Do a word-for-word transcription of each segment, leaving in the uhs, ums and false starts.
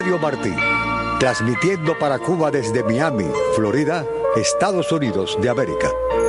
Mario Martí, transmitiendo para Cuba desde Miami, Florida, Estados Unidos de América.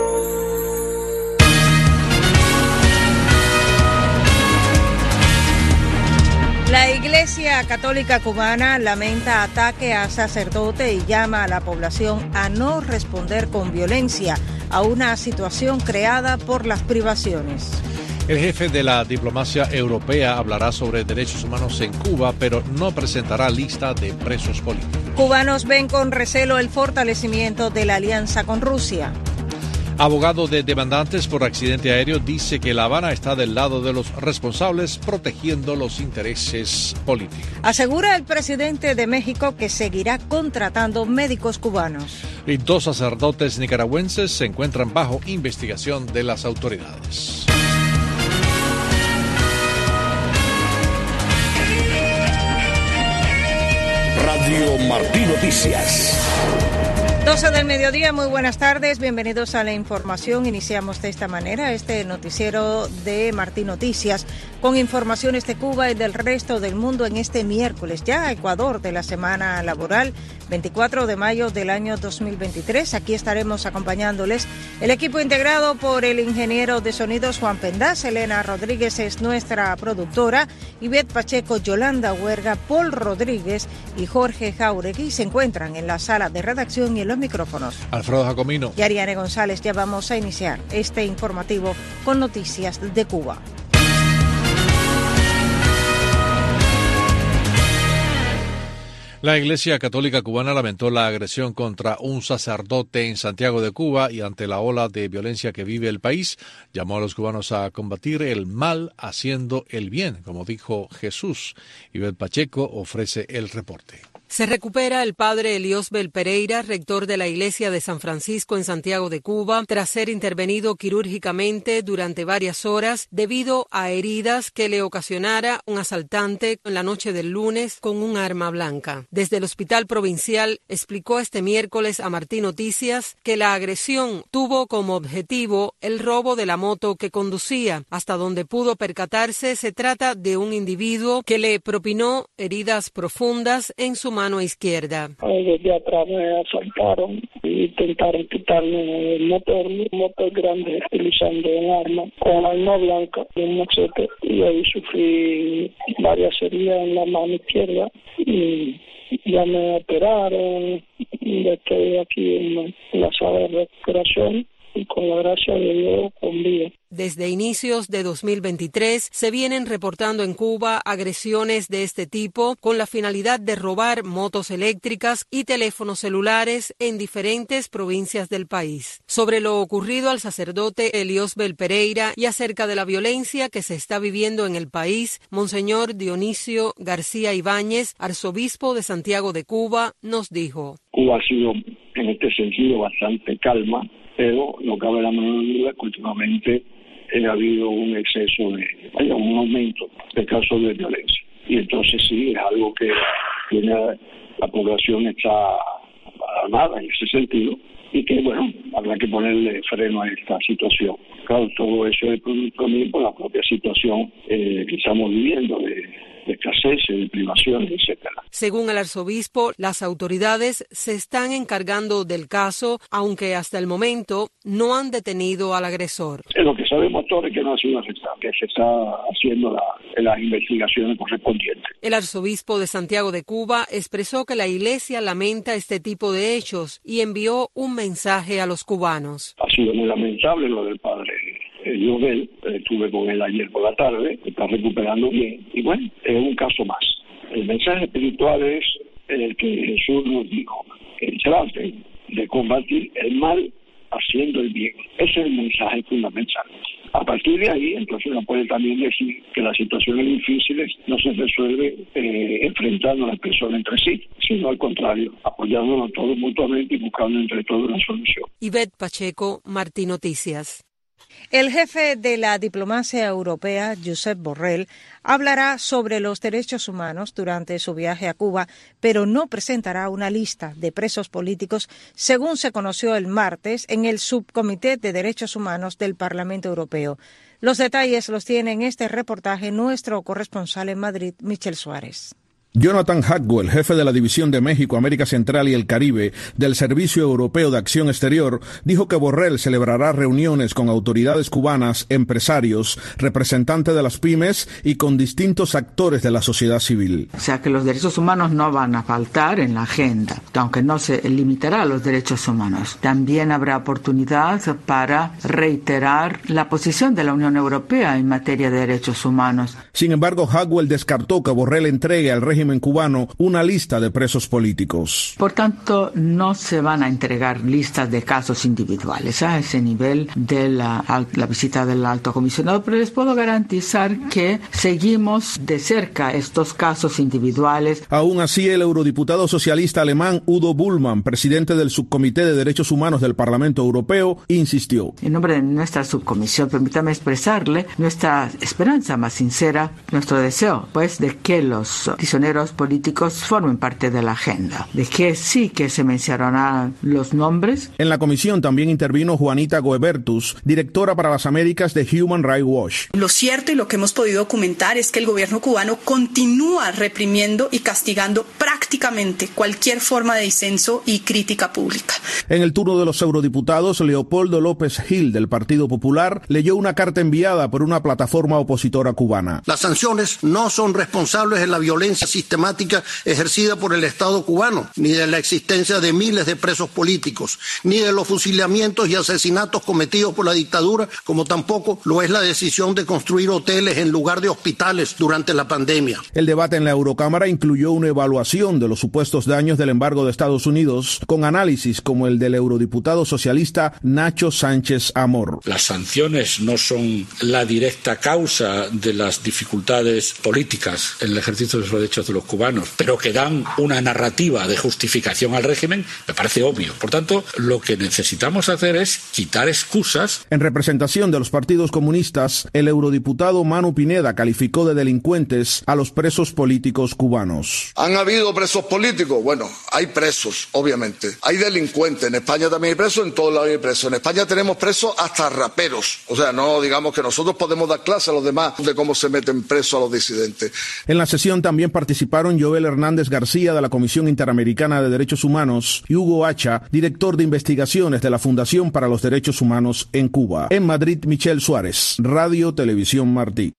La Iglesia Católica Cubana lamenta ataque a sacerdote y llama a la población a no responder con violencia a una situación creada por las privaciones. El jefe de la diplomacia europea hablará sobre derechos humanos en Cuba, pero no presentará lista de presos políticos. Cubanos ven con recelo el fortalecimiento de la alianza con Rusia. Abogado de demandantes por accidente aéreo dice que La Habana está del lado de los responsables, protegiendo los intereses políticos. Asegura el presidente de México que seguirá contratando médicos cubanos. Y dos sacerdotes nicaragüenses se encuentran bajo investigación de las autoridades. Radio Martí Noticias. doce del mediodía, muy buenas tardes, bienvenidos a la información. Iniciamos de esta manera este noticiero de Martí Noticias con informaciones de Cuba y del resto del mundo en este miércoles, ya Ecuador de la semana laboral, veinticuatro de mayo del año dos mil veintitrés. Aquí estaremos acompañándoles el equipo integrado por el ingeniero de sonidos Juan Pendaz, Elena Rodríguez es nuestra productora, Ivette Pacheco, Yolanda Huerga, Paul Rodríguez y Jorge Jauregui se encuentran en la sala de redacción y en los micrófonos. Alfredo Jacomino y Ariane González. Ya vamos a iniciar este informativo con noticias de Cuba. La Iglesia Católica Cubana lamentó la agresión contra un sacerdote en Santiago de Cuba y ante la ola de violencia que vive el país, llamó a los cubanos a combatir el mal haciendo el bien, como dijo Jesús. Ivette Pacheco ofrece el reporte. Se recupera el padre Eliosbel Pereira, rector de la Iglesia de San Francisco en Santiago de Cuba, tras ser intervenido quirúrgicamente durante varias horas debido a heridas que le ocasionara un asaltante en la noche del lunes con un arma blanca. Desde el Hospital Provincial explicó este miércoles a Martí Noticias que la agresión tuvo como objetivo el robo de la moto que conducía. Hasta donde pudo percatarse, se trata de un individuo que le propinó heridas profundas en su mano izquierda. Desde atrás me asaltaron y intentaron quitarme el motor, un motor grande, utilizando un arma, con arma blanca y un machete, y ahí sufrí varias heridas en la mano izquierda y ya me operaron, y estoy aquí en la sala de recuperación y con la gracia de Dios con vida. Desde inicios de dos mil veintitrés se vienen reportando en Cuba agresiones de este tipo con la finalidad de robar motos eléctricas y teléfonos celulares en diferentes provincias del país. Sobre lo ocurrido al sacerdote Eliosbel Pereira y acerca de la violencia que se está viviendo en el país, Monseñor Dionisio García Ibáñez, arzobispo de Santiago de Cuba, nos dijo: Cuba ha sido en este sentido bastante calma, pero no cabe la menor duda que últimamente ha habido un exceso de, haya un aumento de casos de violencia. Y entonces sí, es algo que tiene, la población está alarmada en ese sentido y que, bueno, habrá que ponerle freno a esta situación. Claro, todo eso es producto también por la propia situación eh, que estamos viviendo de, de escasez, de privaciones, etcétera. Según el arzobispo, las autoridades se están encargando del caso, aunque hasta el momento no han detenido al agresor. Lo que sabemos todos es que no ha sido arrestado, que se está haciendo la, las investigaciones correspondientes. El arzobispo de Santiago de Cuba expresó que la Iglesia lamenta este tipo de hechos y envió un mensaje a los cubanos. Ha sido muy lamentable lo del padre Eliosbel, estuve con él ayer por la tarde, está recuperando bien, y bueno, es un caso más. El mensaje espiritual es el que Jesús nos dijo, que traten de combatir el mal haciendo el bien. Ese es el mensaje fundamental. A partir de ahí, entonces uno puede también decir que las situaciones difíciles no se resuelven eh, enfrentando a las personas entre sí, sino al contrario, apoyándonos todos mutuamente y buscando entre todos una solución. Ivette Pacheco, Martí Noticias. El jefe de la diplomacia europea, Josep Borrell, hablará sobre los derechos humanos durante su viaje a Cuba, pero no presentará una lista de presos políticos, según se conoció el martes en el Subcomité de Derechos Humanos del Parlamento Europeo. Los detalles los tiene en este reportaje nuestro corresponsal en Madrid, Michel Suárez. Jonathan Hagwell, jefe de la División de México, América Central y el Caribe del Servicio Europeo de Acción Exterior, dijo que Borrell celebrará reuniones con autoridades cubanas, empresarios, representantes de las pymes y con distintos actores de la sociedad civil. O sea que los derechos humanos no van a faltar en la agenda, aunque no se limitará a los derechos humanos. También habrá oportunidad para reiterar la posición de la Unión Europea en materia de derechos humanos. Sin embargo, Hagwell descartó que Borrell entregue al régimen cubano una lista de presos políticos. Por tanto, no se van a entregar listas de casos individuales a ese nivel de la, la visita del alto comisionado, pero les puedo garantizar que seguimos de cerca estos casos individuales. Aún así, el eurodiputado socialista alemán Udo Bullmann, presidente del Subcomité de Derechos Humanos del Parlamento Europeo, insistió. En nombre de nuestra subcomisión, permítame expresarle nuestra esperanza más sincera, nuestro deseo, pues, de que los prisioneros políticos formen parte de la agenda, de que sí que se mencionarán los nombres. En la comisión también intervino Juanita Goebertus, directora para las Américas de Human Rights Watch. Lo cierto y lo que hemos podido documentar es que el gobierno cubano continúa reprimiendo y castigando prácticamente cualquier forma de disenso y crítica pública. En el turno de los eurodiputados, Leopoldo López Gil, del Partido Popular, leyó una carta enviada por una plataforma opositora cubana. Las sanciones no son responsables de la violencia sistemática ejercida por el Estado cubano, ni de la existencia de miles de presos políticos, ni de los fusilamientos y asesinatos cometidos por la dictadura, como tampoco lo es la decisión de construir hoteles en lugar de hospitales durante la pandemia. El debate en la Eurocámara incluyó una evaluación de los supuestos daños del embargo de Estados Unidos, con análisis como el del eurodiputado socialista Nacho Sánchez Amor. Las sanciones no son la directa causa de las dificultades políticas en el ejercicio de los derechos de los cubanos, pero que dan una narrativa de justificación al régimen, me parece obvio. Por tanto, lo que necesitamos hacer es quitar excusas. En representación de los partidos comunistas, el eurodiputado Manu Pineda calificó de delincuentes a los presos políticos cubanos. ¿Han habido presos políticos? Bueno, hay presos, obviamente. Hay delincuentes. En España también hay presos, en todos lados hay presos. En España tenemos presos hasta raperos. O sea, no digamos que nosotros podemos dar clase a los demás de cómo se meten presos a los disidentes. En la sesión también participaron Joel Hernández García, de la Comisión Interamericana de Derechos Humanos, y Hugo Hacha, director de investigaciones de la Fundación para los Derechos Humanos en Cuba. En Madrid, Michelle Suárez, Radio Televisión Martí.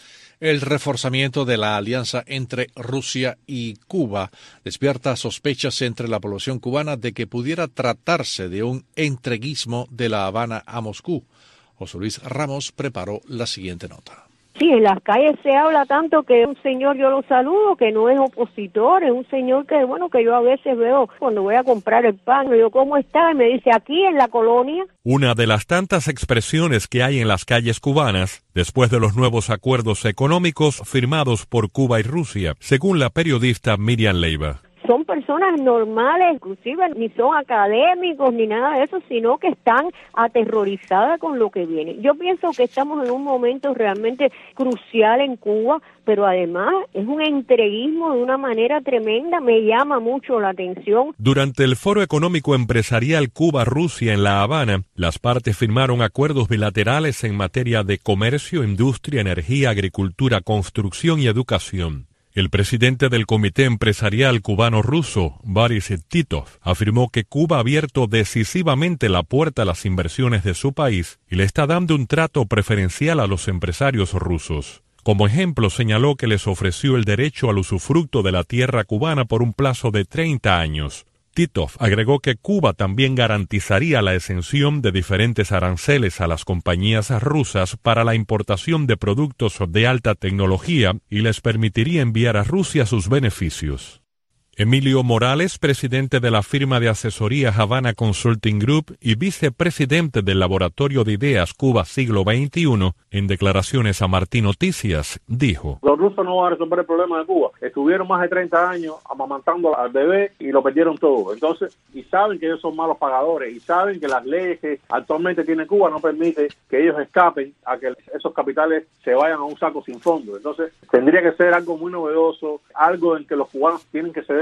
El reforzamiento de la alianza entre Rusia y Cuba despierta sospechas entre la población cubana de que pudiera tratarse de un entreguismo de La Habana a Moscú. José Luis Ramos preparó la siguiente nota. Sí, en las calles se habla tanto que un señor, yo lo saludo, que no es opositor, es un señor que, bueno, que yo a veces veo cuando voy a comprar el pan, le digo, ¿cómo está? Y me dice, aquí en la colonia. Una de las tantas expresiones que hay en las calles cubanas, después de los nuevos acuerdos económicos firmados por Cuba y Rusia, según la periodista Miriam Leiva. Son personas normales, inclusive ni son académicos ni nada de eso, sino que están aterrorizadas con lo que viene. Yo pienso que estamos en un momento realmente crucial en Cuba, pero además es un entreguismo de una manera tremenda, me llama mucho la atención. Durante el Foro Económico Empresarial Cuba-Rusia en La Habana, las partes firmaron acuerdos bilaterales en materia de comercio, industria, energía, agricultura, construcción y educación. El presidente del Comité Empresarial Cubano-Ruso, Boris Titov, afirmó que Cuba ha abierto decisivamente la puerta a las inversiones de su país y le está dando un trato preferencial a los empresarios rusos. Como ejemplo, señaló que les ofreció el derecho al usufructo de la tierra cubana por un plazo de treinta años. Titov agregó que Cuba también garantizaría la exención de diferentes aranceles a las compañías rusas para la importación de productos de alta tecnología y les permitiría enviar a Rusia sus beneficios. Emilio Morales, presidente de la firma de asesoría Havana Consulting Group y vicepresidente del Laboratorio de Ideas Cuba Siglo veintiuno, en declaraciones a Martí Noticias, dijo: Los rusos no van a resolver el problema de Cuba. Estuvieron más de treinta años amamantando al bebé y lo perdieron todo. Entonces, y saben que ellos son malos pagadores y saben que las leyes que actualmente tiene Cuba no permiten que ellos escapen a que esos capitales se vayan a un saco sin fondo. Entonces, tendría que ser algo muy novedoso, algo en que los cubanos tienen que ceder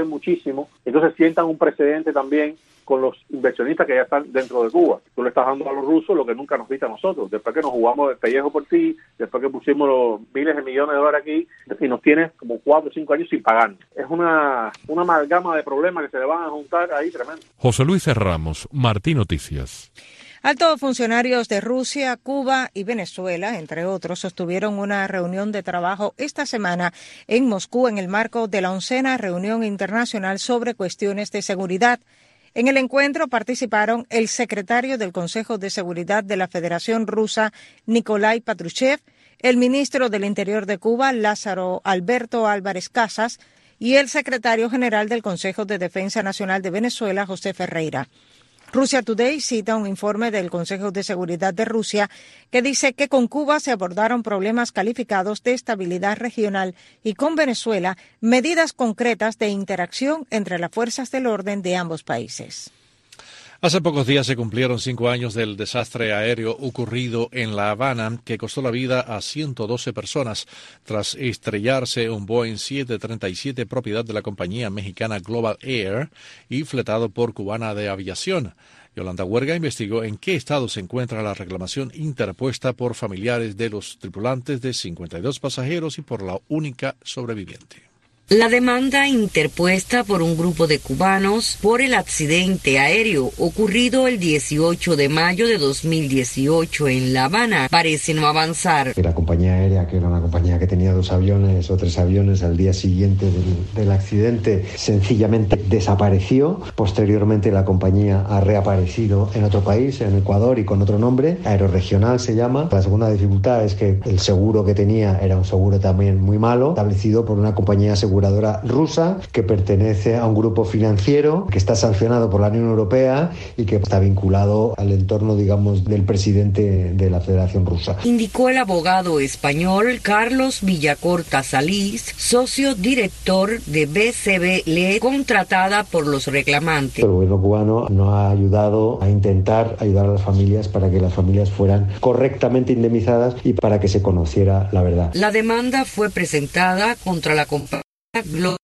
beneficiar muchísimo. Entonces sientan un precedente también con los inversionistas que ya están dentro de Cuba. Tú le estás dando a los rusos lo que nunca nos diste a nosotros. Después que nos jugamos el pellejo por ti, después que pusimos los miles de millones de dólares aquí, y nos tienes como cuatro o cinco años sin pagar. Es una, una amalgama de problemas que se le van a juntar ahí tremendo. José Luis Ramos, Martín Noticias. Altos funcionarios de Rusia, Cuba y Venezuela, entre otros, sostuvieron una reunión de trabajo esta semana en Moscú en el marco de la oncena reunión internacional sobre cuestiones de seguridad. En el encuentro participaron el secretario del Consejo de Seguridad de la Federación Rusa, Nikolai Patrushev, el ministro del Interior de Cuba, Lázaro Alberto Álvarez Casas, y el secretario general del Consejo de Defensa Nacional de Venezuela, José Ferreira. Russia Today cita un informe del Consejo de Seguridad de Rusia que dice que con Cuba se abordaron problemas calificados de estabilidad regional y con Venezuela medidas concretas de interacción entre las fuerzas del orden de ambos países. Hace pocos días se cumplieron cinco años del desastre aéreo ocurrido en La Habana que costó la vida a ciento doce personas tras estrellarse un Boeing siete treinta y siete propiedad de la compañía mexicana Global Air y fletado por Cubana de Aviación. Yolanda Huerga investigó en qué estado se encuentra la reclamación interpuesta por familiares de los tripulantes de cincuenta y dos pasajeros y por la única sobreviviente. La demanda interpuesta por un grupo de cubanos por el accidente aéreo ocurrido el dieciocho de mayo de dos mil dieciocho en La Habana parece no avanzar. La compañía aérea, que era una compañía que tenía dos aviones o tres aviones al día siguiente del, del accidente, sencillamente desapareció. Posteriormente la compañía ha reaparecido en otro país, en Ecuador, y con otro nombre, Aeroregional se llama. La segunda dificultad es que el seguro que tenía era un seguro también muy malo, establecido por una compañía aseguradora rusa que pertenece a un grupo financiero que está sancionado por la Unión Europea y que está vinculado al entorno, digamos, del presidente de la Federación Rusa. Indicó el abogado español Carlos Villacorta Salís, socio director de B C B L E, contratada por los reclamantes. El gobierno cubano no ha ayudado a intentar ayudar a las familias para que las familias fueran correctamente indemnizadas y para que se conociera la verdad. La demanda fue presentada contra la compañía Global,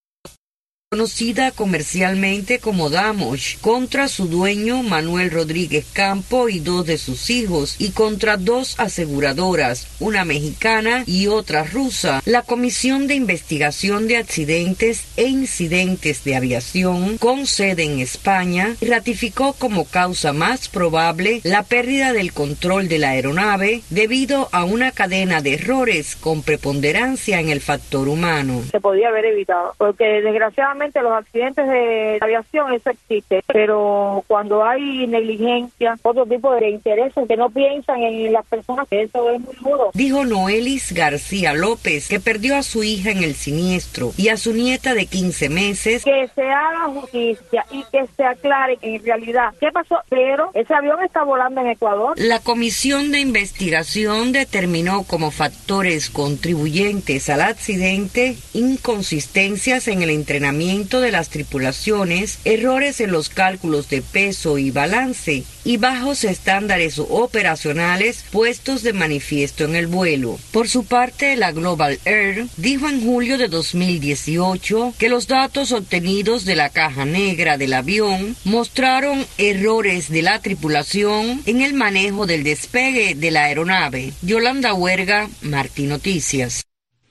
conocida comercialmente como Damosh, contra su dueño Manuel Rodríguez Campo y dos de sus hijos, y contra dos aseguradoras, una mexicana y otra rusa. La Comisión de Investigación de Accidentes e Incidentes de Aviación, con sede en España, ratificó como causa más probable la pérdida del control de la aeronave debido a una cadena de errores con preponderancia en el factor humano. Se podía haber evitado, porque desgraciadamente los accidentes de aviación, eso existe, pero cuando hay negligencia, otro tipo de intereses que no piensan en las personas, eso es muy duro. Dijo Noelis García López, que perdió a su hija en el siniestro y a su nieta de quince meses. Que se haga justicia y que se aclare en realidad qué pasó, pero ese avión está volando en Ecuador. La Comisión de Investigación determinó como factores contribuyentes al accidente inconsistencias en el entrenamiento de las tripulaciones, errores en los cálculos de peso y balance y bajos estándares operacionales puestos de manifiesto en el vuelo. Por su parte, la Global Air dijo en julio de dos mil dieciocho que los datos obtenidos de la caja negra del avión mostraron errores de la tripulación en el manejo del despegue de la aeronave. Yolanda Huerga, Martín Noticias.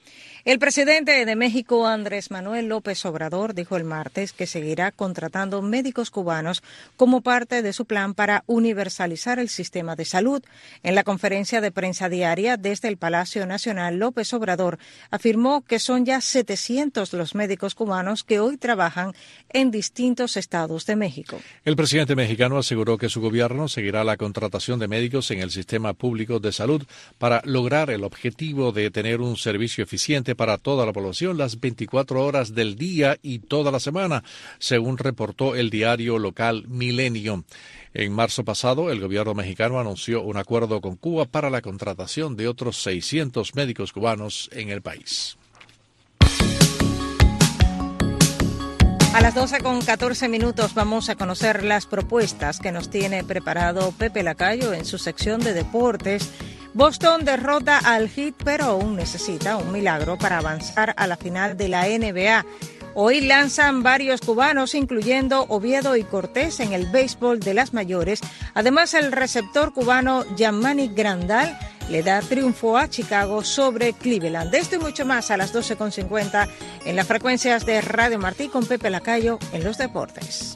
El presidente de México, Andrés Manuel López Obrador, dijo el martes que seguirá contratando médicos cubanos como parte de su plan para universalizar el sistema de salud. En la conferencia de prensa diaria desde el Palacio Nacional, López Obrador afirmó que son ya setecientos los médicos cubanos que hoy trabajan en distintos estados de México. El presidente mexicano aseguró que su gobierno seguirá la contratación de médicos en el sistema público de salud para lograr el objetivo de tener un servicio eficiente para toda la población las veinticuatro horas del día y toda la semana, según reportó el diario local Milenio. En marzo pasado, el gobierno mexicano anunció un acuerdo con Cuba para la contratación de otros seiscientos médicos cubanos en el país. A las doce con catorce minutos vamos a conocer las propuestas que nos tiene preparado Pepe Lacayo en su sección de deportes. Boston derrota al Heat, pero aún necesita un milagro para avanzar a la final de la N B A. Hoy lanzan varios cubanos, incluyendo Oviedo y Cortés, en el béisbol de las mayores. Además, el receptor cubano Yamani Grandal le da triunfo a Chicago sobre Cleveland. De esto y mucho más a las doce con cincuenta en las frecuencias de Radio Martí con Pepe Lacayo en los deportes.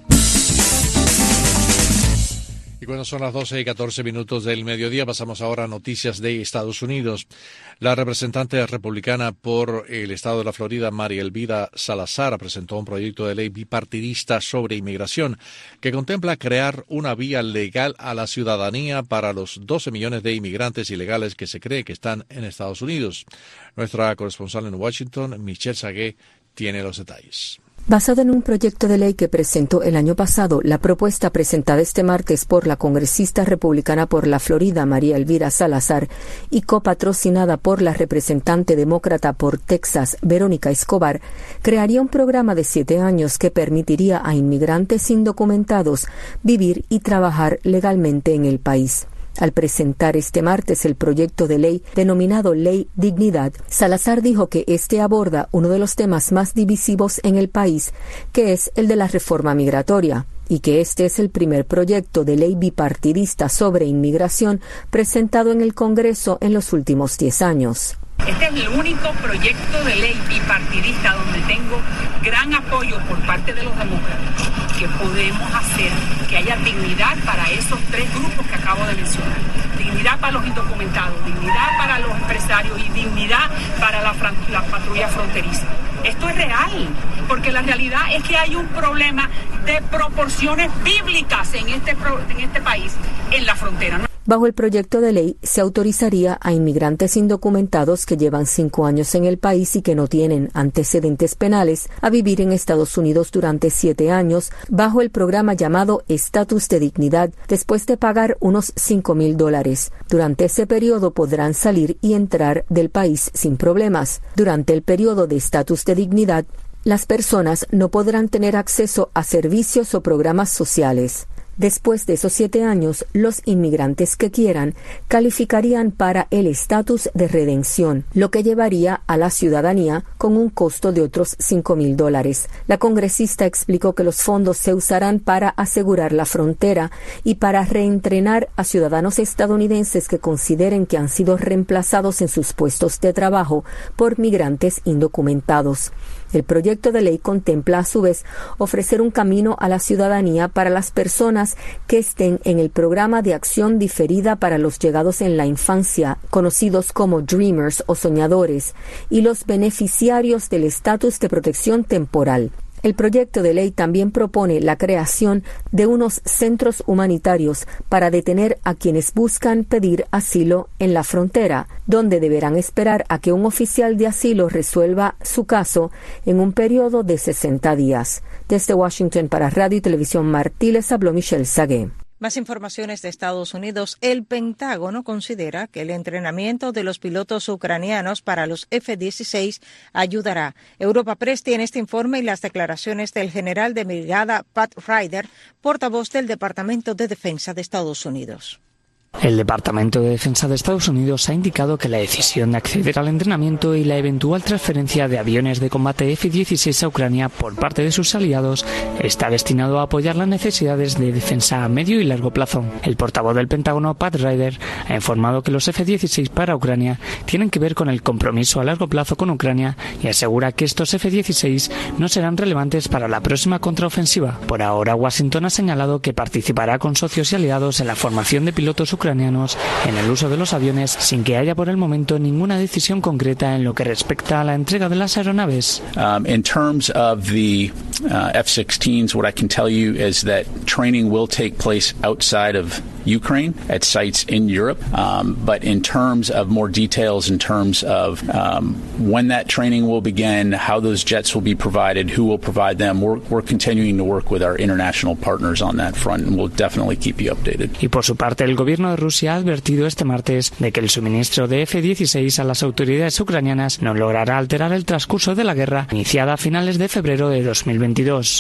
Y cuando son las doce y catorce minutos del mediodía, pasamos ahora a noticias de Estados Unidos. La representante republicana por el estado de la Florida, María Elvira Salazar, presentó un proyecto de ley bipartidista sobre inmigración que contempla crear una vía legal a la ciudadanía para los doce millones de inmigrantes ilegales que se cree que están en Estados Unidos. Nuestra corresponsal en Washington, Michelle Sagué, tiene los detalles. Basado en un proyecto de ley que presentó el año pasado, la propuesta presentada este martes por la congresista republicana por la Florida, María Elvira Salazar, y copatrocinada por la representante demócrata por Texas, Verónica Escobar, crearía un programa de siete años que permitiría a inmigrantes indocumentados vivir y trabajar legalmente en el país. Al presentar este martes el proyecto de ley denominado Ley Dignidad, Salazar dijo que este aborda uno de los temas más divisivos en el país, que es el de la reforma migratoria, y que este es el primer proyecto de ley bipartidista sobre inmigración presentado en el Congreso en los últimos diez años. Este es el único proyecto de ley bipartidista donde tengo gran apoyo por parte de los demócratas, que podemos hacer que haya dignidad para esos tres grupos que acabo de mencionar. Dignidad para los indocumentados, dignidad para los empresarios y dignidad para la, la patrulla fronteriza. Esto es real, porque la realidad es que hay un problema de proporciones bíblicas en este, en este país, en la frontera, ¿no? Bajo el proyecto de ley, se autorizaría a inmigrantes indocumentados que llevan cinco años en el país y que no tienen antecedentes penales a vivir en Estados Unidos durante siete años bajo el programa llamado Estatus de Dignidad, después de pagar unos cinco mil dólares. Durante ese periodo podrán salir y entrar del país sin problemas. Durante el periodo de Estatus de Dignidad, las personas no podrán tener acceso a servicios o programas sociales. Después de esos siete años, los inmigrantes que quieran calificarían para el estatus de redención, lo que llevaría a la ciudadanía con un costo de otros cinco mil dólares. La congresista explicó que los fondos se usarán para asegurar la frontera y para reentrenar a ciudadanos estadounidenses que consideren que han sido reemplazados en sus puestos de trabajo por migrantes indocumentados. El proyecto de ley contempla a su vez ofrecer un camino a la ciudadanía para las personas que estén en el programa de acción diferida para los llegados en la infancia, conocidos como Dreamers o soñadores, y los beneficiarios del estatus de protección temporal. El proyecto de ley también propone la creación de unos centros humanitarios para detener a quienes buscan pedir asilo en la frontera, donde deberán esperar a que un oficial de asilo resuelva su caso en un periodo de sesenta días. Desde Washington para Radio y Televisión Martí les habló Michelle Sagué. Más informaciones de Estados Unidos. El Pentágono considera que el entrenamiento de los pilotos ucranianos para los F dieciséis ayudará. Europa Press tiene este informe y las declaraciones del general de brigada Pat Ryder, portavoz del Departamento de Defensa de Estados Unidos. El Departamento de Defensa de Estados Unidos ha indicado que la decisión de acceder al entrenamiento y la eventual transferencia de aviones de combate F dieciséis a Ucrania por parte de sus aliados está destinado a apoyar las necesidades de defensa a medio y largo plazo. El portavoz del Pentágono, Pat Ryder, ha informado que los F dieciséis para Ucrania tienen que ver con el compromiso a largo plazo con Ucrania y asegura que estos F dieciséis no serán relevantes para la próxima contraofensiva. Por ahora, Washington ha señalado que participará con socios y aliados en la formación de pilotos ucranianos ucranianos en el uso de los aviones sin que haya por el momento ninguna decisión concreta en lo que respecta a la entrega de las aeronaves. Um, in terms of the uh, F sixteens, what I can tell you is that training will take place outside of Ukraine at sites in Europe, um, but in terms of more details, in terms of um, when that training will begin, how those jets will be provided, who will provide them, we're, we're continuing to work with our international partners on that front, and we'll definitely keep you updated. Y por su parte, el gobierno de Rusia ha advertido este martes de que el suministro de F dieciséis a las autoridades ucranianas no logrará alterar el transcurso de la guerra iniciada a finales de febrero de dos mil veintidós.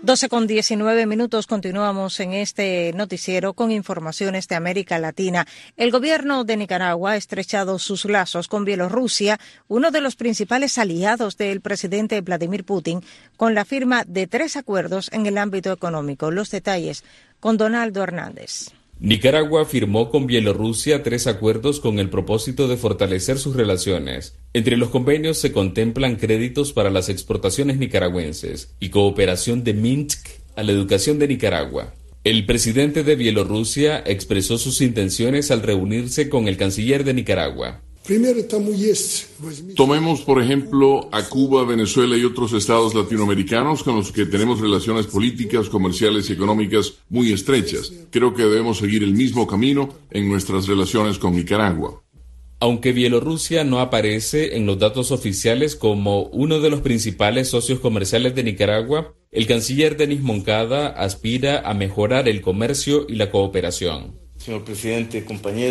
doce con diecinueve minutos, continuamos en este noticiero con informaciones de América Latina. El gobierno de Nicaragua ha estrechado sus lazos con Bielorrusia, uno de los principales aliados del presidente Vladimir Putin, con la firma de tres acuerdos en el ámbito económico. Los detalles con Donaldo Hernández. Nicaragua firmó con Bielorrusia tres acuerdos con el propósito de fortalecer sus relaciones. Entre los convenios se contemplan créditos para las exportaciones nicaragüenses y cooperación de Minsk a la educación de Nicaragua. El presidente de Bielorrusia expresó sus intenciones al reunirse con el canciller de Nicaragua. Tomemos, por ejemplo, a Cuba, Venezuela y otros estados latinoamericanos con los que tenemos relaciones políticas, comerciales y económicas muy estrechas. Creo que debemos seguir el mismo camino en nuestras relaciones con Nicaragua. Aunque Bielorrusia no aparece en los datos oficiales como uno de los principales socios comerciales de Nicaragua, el canciller Denis Moncada aspira a mejorar el comercio y la cooperación. Señor presidente, compañero,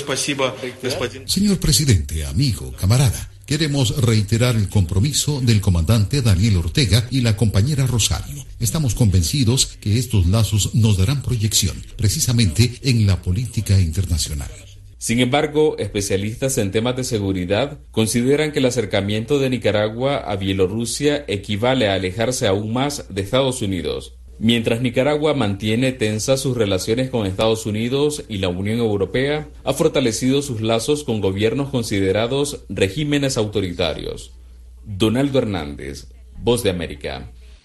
Señor presidente, amigo, camarada, queremos reiterar el compromiso del comandante Daniel Ortega y la compañera Rosario. Estamos convencidos que estos lazos nos darán proyección, precisamente en la política internacional. Sin embargo, especialistas en temas de seguridad consideran que el acercamiento de Nicaragua a Bielorrusia equivale a alejarse aún más de Estados Unidos. Mientras Nicaragua mantiene tensas sus relaciones con Estados Unidos y la Unión Europea, ha fortalecido sus lazos con gobiernos considerados regímenes autoritarios. Donaldo Hernández, Voz de América.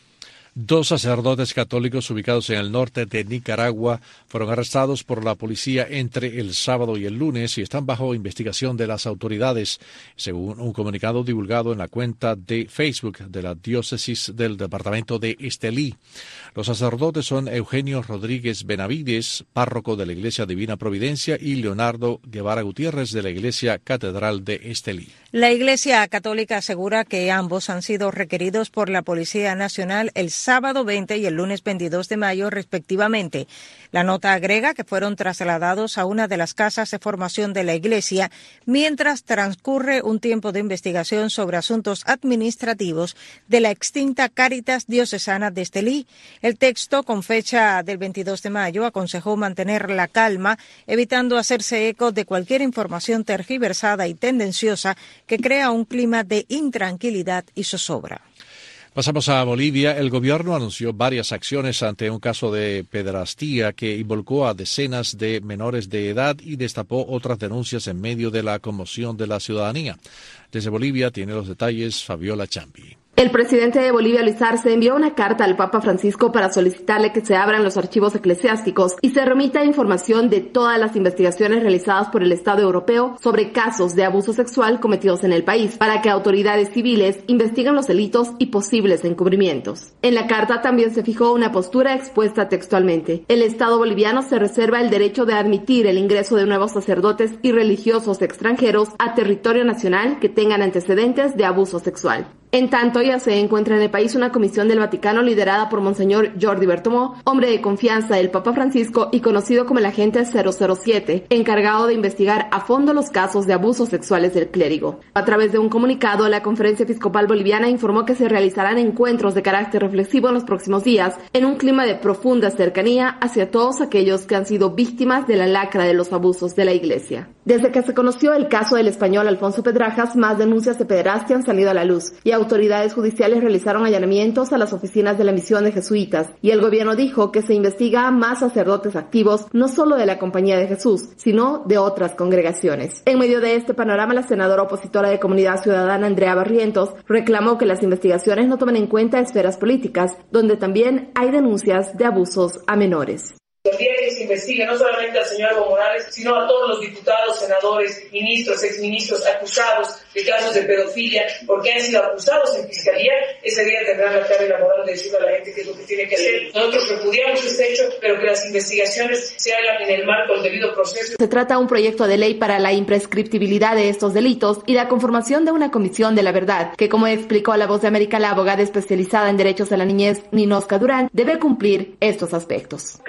Dos sacerdotes católicos ubicados en el norte de Nicaragua fueron arrestados por la policía entre el sábado y el lunes y están bajo investigación de las autoridades, según un comunicado divulgado en la cuenta de Facebook de la diócesis del departamento de Estelí. Los sacerdotes son Eugenio Rodríguez Benavides, párroco de la Iglesia Divina Providencia, y Leonardo Guevara Gutiérrez de la Iglesia Catedral de Estelí. La Iglesia Católica asegura que ambos han sido requeridos por la Policía Nacional el sábado veinte y el lunes veintidós de mayo, respectivamente. La nota agrega que fueron trasladados a una de las casas de formación de la Iglesia mientras transcurre un tiempo de investigación sobre asuntos administrativos de la extinta Cáritas Diocesana de Estelí. El texto, con fecha del veintidós de mayo, aconsejó mantener la calma, evitando hacerse eco de cualquier información tergiversada y tendenciosa que crea un clima de intranquilidad y zozobra. Pasamos a Bolivia. El gobierno anunció varias acciones ante un caso de pederastía que involucró a decenas de menores de edad y destapó otras denuncias en medio de la conmoción de la ciudadanía. Desde Bolivia tiene los detalles Fabiola Chambi. El presidente de Bolivia, Luis Arce, envió una carta al Papa Francisco para solicitarle que se abran los archivos eclesiásticos y se remita información de todas las investigaciones realizadas por el Estado europeo sobre casos de abuso sexual cometidos en el país, para que autoridades civiles investiguen los delitos y posibles encubrimientos. En la carta también se fijó una postura expuesta textualmente. El Estado boliviano se reserva el derecho de admitir el ingreso de nuevos sacerdotes y religiosos extranjeros a territorio nacional que tengan antecedentes de abuso sexual. En tanto, ya se encuentra en el país una comisión del Vaticano liderada por Monseñor Jordi Bertomeu, hombre de confianza del Papa Francisco y conocido como el agente cero cero siete, encargado de investigar a fondo los casos de abusos sexuales del clérigo. A través de un comunicado, la Conferencia Episcopal Boliviana informó que se realizarán encuentros de carácter reflexivo en los próximos días, en un clima de profunda cercanía hacia todos aquellos que han sido víctimas de la lacra de los abusos de la Iglesia. Desde que se conoció el caso del español Alfonso Pedrajas, más denuncias de pederastia han salido a la luz y autoridades judiciales realizaron allanamientos a las oficinas de la misión de jesuitas, y el gobierno dijo que se investiga a más sacerdotes activos, no solo de la Compañía de Jesús, sino de otras congregaciones. En medio de este panorama, la senadora opositora de Comunidad Ciudadana, Andrea Barrientos, reclamó que las investigaciones no tomen en cuenta esferas políticas, donde también hay denuncias de abusos a menores. Quiere que se investigue no solamente al señor Evo Morales, sino a todos los diputados, senadores, ministros, exministros acusados de casos de pedofilia, porque han sido acusados en fiscalía. Ese día tendrán la cara y la moral de decirle a la gente qué es lo que tiene que hacer. Nosotros repudiamos este hecho, pero que las investigaciones se hagan en el marco del debido proceso. Se trata de un proyecto de ley para la imprescriptibilidad de estos delitos y la conformación de una comisión de la verdad, que, como explicó a La Voz de América la abogada especializada en derechos de la niñez, Ninoska Durán, debe cumplir estos aspectos. Que sea una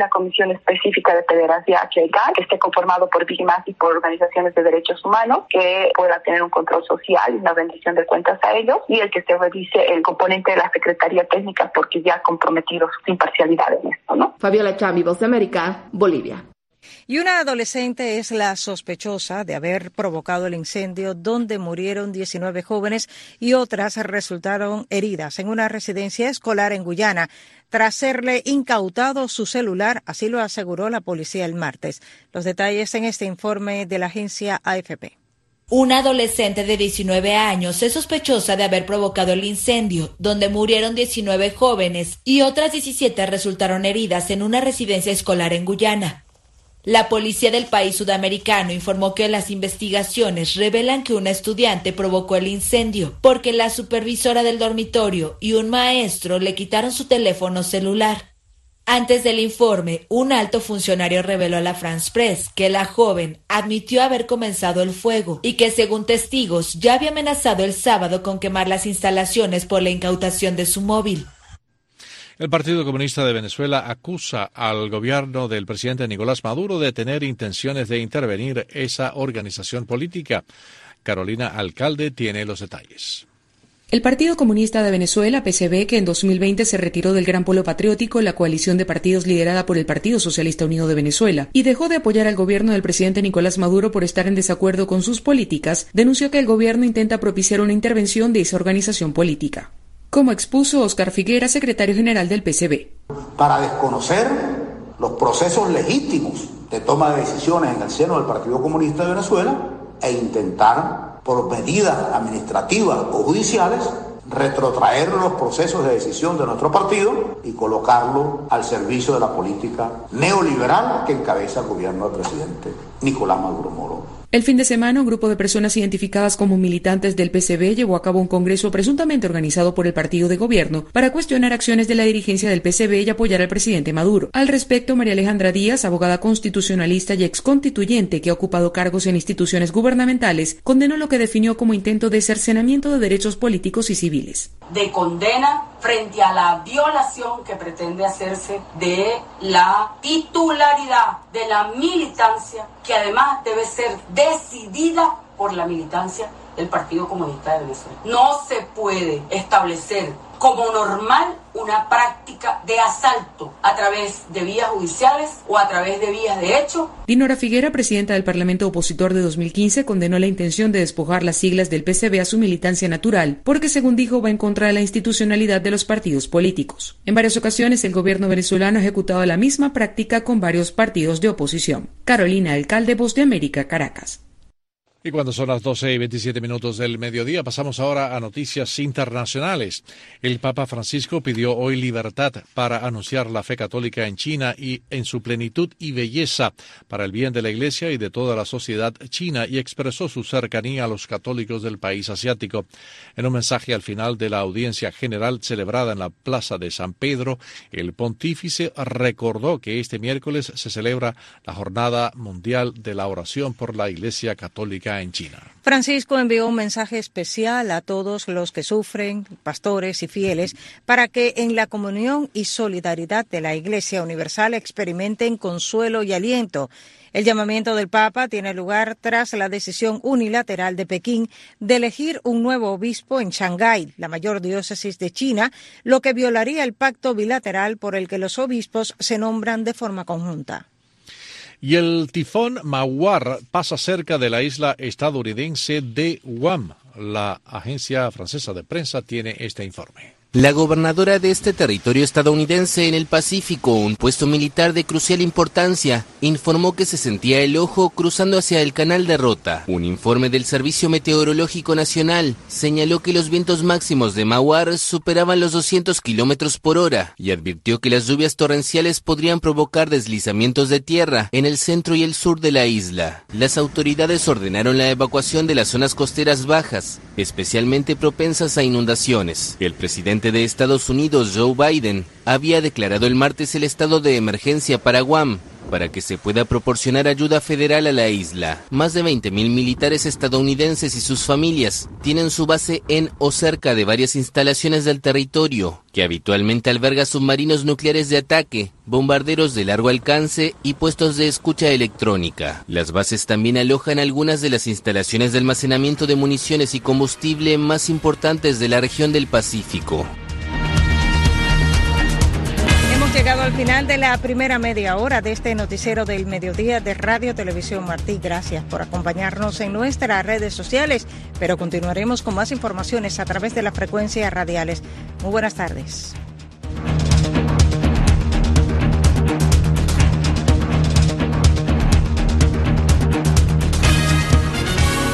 una comisión específica de pederastia legal que esté conformado por víctimas y por organizaciones de derechos humanos, que pueda tener un control social y una rendición de cuentas a ellos, y el que se revise el componente de la Secretaría Técnica, porque ya ha comprometido su imparcialidad en esto, ¿no? Fabiola Chambi, Voz de América, Bolivia. Y una adolescente es la sospechosa de haber provocado el incendio donde murieron diecinueve jóvenes y otras resultaron heridas en una residencia escolar en Guyana, tras serle incautado su celular, así lo aseguró la policía el martes. Los detalles en este informe de la agencia A F P. Una adolescente de diecinueve años es sospechosa de haber provocado el incendio, donde murieron diecinueve jóvenes y otras diecisiete resultaron heridas en una residencia escolar en Guyana. La policía del país sudamericano informó que las investigaciones revelan que una estudiante provocó el incendio porque la supervisora del dormitorio y un maestro le quitaron su teléfono celular. Antes del informe, un alto funcionario reveló a la France Press que la joven admitió haber comenzado el fuego y que, según testigos, ya había amenazado el sábado con quemar las instalaciones por la incautación de su móvil. El Partido Comunista de Venezuela acusa al gobierno del presidente Nicolás Maduro de tener intenciones de intervenir esa organización política. Carolina Alcalde tiene los detalles. El Partido Comunista de Venezuela, P C V, que en dos mil veinte se retiró del Gran Polo Patriótico, la coalición de partidos liderada por el Partido Socialista Unido de Venezuela, y dejó de apoyar al gobierno del presidente Nicolás Maduro por estar en desacuerdo con sus políticas, denunció que el gobierno intenta propiciar una intervención de esa organización política. Como expuso Óscar Figuera, secretario general del P C V. Para desconocer los procesos legítimos de toma de decisiones en el seno del Partido Comunista de Venezuela e intentar, por medidas administrativas o judiciales, retrotraer los procesos de decisión de nuestro partido y colocarlo al servicio de la política neoliberal que encabeza el gobierno del presidente Nicolás Maduro Moro. El fin de semana, un grupo de personas identificadas como militantes del P C V llevó a cabo un congreso presuntamente organizado por el partido de gobierno para cuestionar acciones de la dirigencia del P C V y apoyar al presidente Maduro. Al respecto, María Alejandra Díaz, abogada constitucionalista y exconstituyente que ha ocupado cargos en instituciones gubernamentales, condenó lo que definió como intento de cercenamiento de derechos políticos y civiles. De condena frente a la violación que pretende hacerse de la titularidad de la militancia, que además debe ser decidida por la militancia del Partido Comunista de Venezuela. No se puede establecer como normal una práctica de asalto a través de vías judiciales o a través de vías de hecho. Dinora Figuera, presidenta del Parlamento opositor de dos mil quince, condenó la intención de despojar las siglas del P C V a su militancia natural, porque, según dijo, va en contra de la institucionalidad de los partidos políticos. En varias ocasiones, el gobierno venezolano ha ejecutado la misma práctica con varios partidos de oposición. Carolina Alcalde, Voz de América, Caracas. Y cuando son las doce y veintisiete minutos del mediodía, pasamos ahora a noticias internacionales. El Papa Francisco pidió hoy libertad para anunciar la fe católica en China y en su plenitud y belleza para el bien de la Iglesia y de toda la sociedad china, y expresó su cercanía a los católicos del país asiático. En un mensaje al final de la audiencia general celebrada en la Plaza de San Pedro, el pontífice recordó que este miércoles se celebra la Jornada Mundial de la Oración por la Iglesia Católica en China. Francisco envió un mensaje especial a todos los que sufren, pastores y fieles, para que en la comunión y solidaridad de la Iglesia Universal experimenten consuelo y aliento. El llamamiento del Papa tiene lugar tras la decisión unilateral de Pekín de elegir un nuevo obispo en Shanghái, la mayor diócesis de China, lo que violaría el pacto bilateral por el que los obispos se nombran de forma conjunta. Y el tifón Mawar pasa cerca de la isla estadounidense de Guam. La agencia francesa de prensa tiene este informe. La gobernadora de este territorio estadounidense en el Pacífico, un puesto militar de crucial importancia, informó que se sentía el ojo cruzando hacia el canal de Rota. Un informe del Servicio Meteorológico Nacional señaló que los vientos máximos de Mawar superaban los doscientos kilómetros por hora y advirtió que las lluvias torrenciales podrían provocar deslizamientos de tierra en el centro y el sur de la isla. Las autoridades ordenaron la evacuación de las zonas costeras bajas, especialmente propensas a inundaciones. El presidente de Estados Unidos, Joe Biden, había declarado el martes el estado de emergencia para Guam, para que se pueda proporcionar ayuda federal a la isla. Más de veinte mil militares estadounidenses y sus familias tienen su base en o cerca de varias instalaciones del territorio, que habitualmente alberga submarinos nucleares de ataque, bombarderos de largo alcance y puestos de escucha electrónica. Las bases también alojan algunas de las instalaciones de almacenamiento de municiones y combustible más importantes de la región del Pacífico. Hemos llegado al final de la primera media hora de este noticiero del mediodía de Radio Televisión Martí. Gracias por acompañarnos en nuestras redes sociales, pero continuaremos con más informaciones a través de las frecuencias radiales. Muy buenas tardes.